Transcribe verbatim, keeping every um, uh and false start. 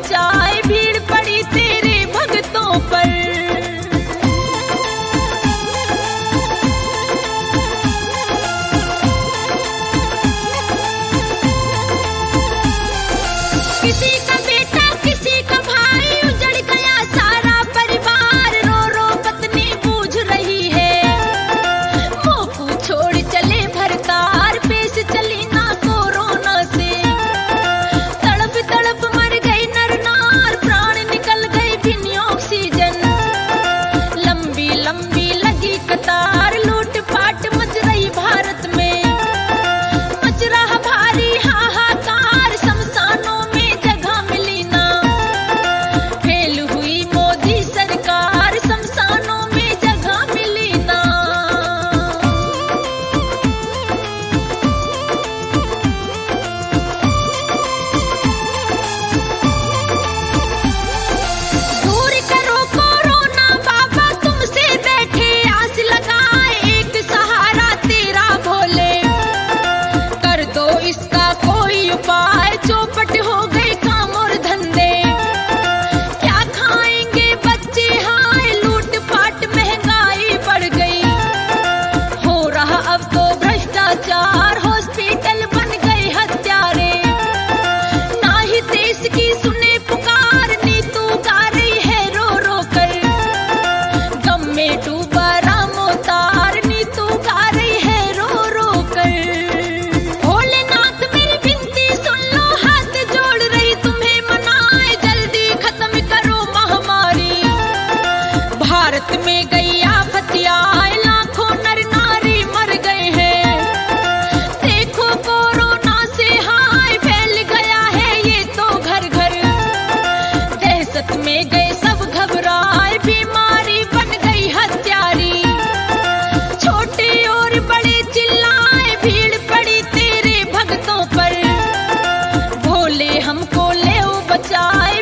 बचाए, भीड़ पड़ी तेरे भक्तों पर। किसी का बेटा किसी का भाई, उजड़ गया सारा परिवार, रो रो पत्नी बूझ रही है। मोकू छोड़ चले भरतार, पेश चली ना कोरोना से। तड़प तड़प मर गई नर नार, प्राण निकल गए बिन ऑक्सीजन। लंबी लंबी लगी कतार, लूट पाट मच रही भारत में। मच रहा भारी हाहाकार, शमशानों में जगह मिली ना। फेल हुई मोदी सरकार, शमशानों में जगह मिली ना। दूर करो कोरोना बाबा, तुमसे बैठे आस लगाए, एक सहारा तेरा भोले। कर दो इसका कोई उपाय, चौपट हो गए काम और धंधे। क्या खाएंगे बच्चे हाय, लूट पाट महंगाई बढ़ गई। हो रहा अब तो भ्रष्टाचार, हॉस्पिटल बन गए हत्यारे। ना ही देश की सुने पुकार, नीतू गा रही है रो रो कर। गम में डूबा राम अवतार, नीतू गा रही है रो रो कर। भोलेनाथ मेरी विनती सुन लो, हाथ जोड़ रही तुम्हें मनाए, जल्दी खत्म करो महामारी। भारत में गई आफत आए, लाखों नर नारी मर गए हैं। देखो कोरोना से हाय, फैल गया है ये तो घर घर। दहशत में गए सब घबराए, बीमारी बन गई हत्यारी। छोटे और बड़े चिल्लाए, भीड़ पड़ी तेरे भक्तों पर। भोले हमको ले बचाए,